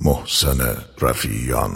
محسن رفیعیان.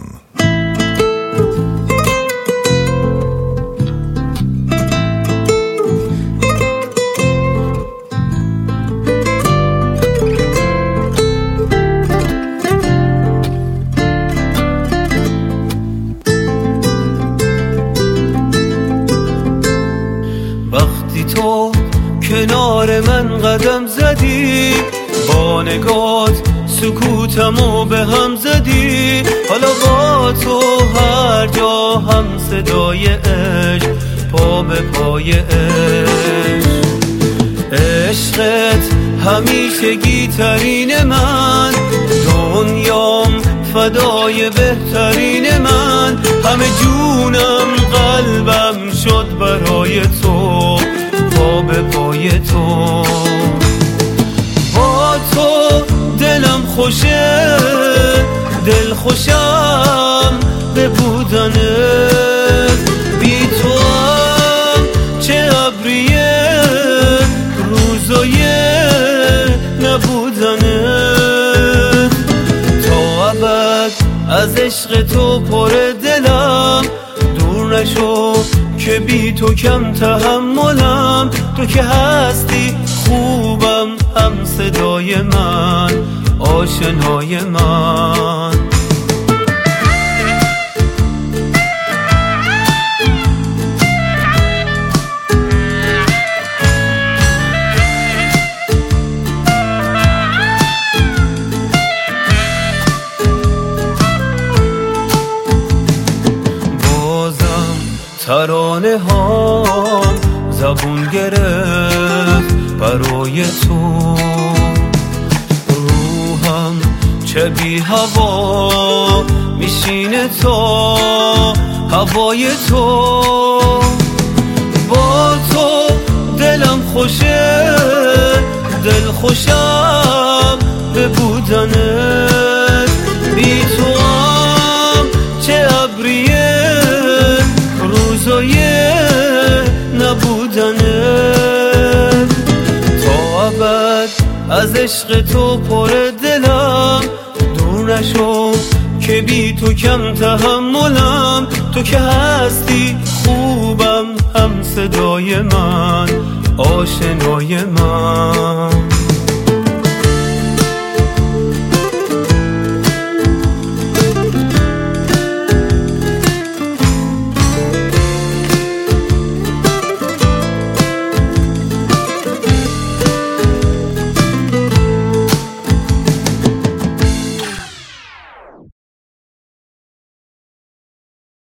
وقتی تو کنار من قدم زدی، با نگات سکوتمو به هم زدی. حالا با تو هر جا هم صدای عشق، پا به پای عشق. عشقت همیشگی ترین من، دنیام فدای بهترین من. همه جونم قلبم شد برای تو، پا به پای تو. با تو دلم خوشه، دل خوشم به بودنت. بی تو هم چه ابریه روزای نبودنت. تا ابد از عشق تو پر دلم، دور نشو که بی تو کم تحملم. تو که هستی خوبم، هم صدای من، آشنای من. بازم ترانه ها زبون گرفت برای تو. روحم چه بی هوا میشینه تا هوای تو. با تو دلم خوشه، دل خوشم به بودنت. بی تو هم چه ابریه روزای نبودنت. تا ابد از عشق تو پر دلم، دور نشو که بی تو کم تحملم. تو که هستی خوبم، هم صدای من، آشنای من.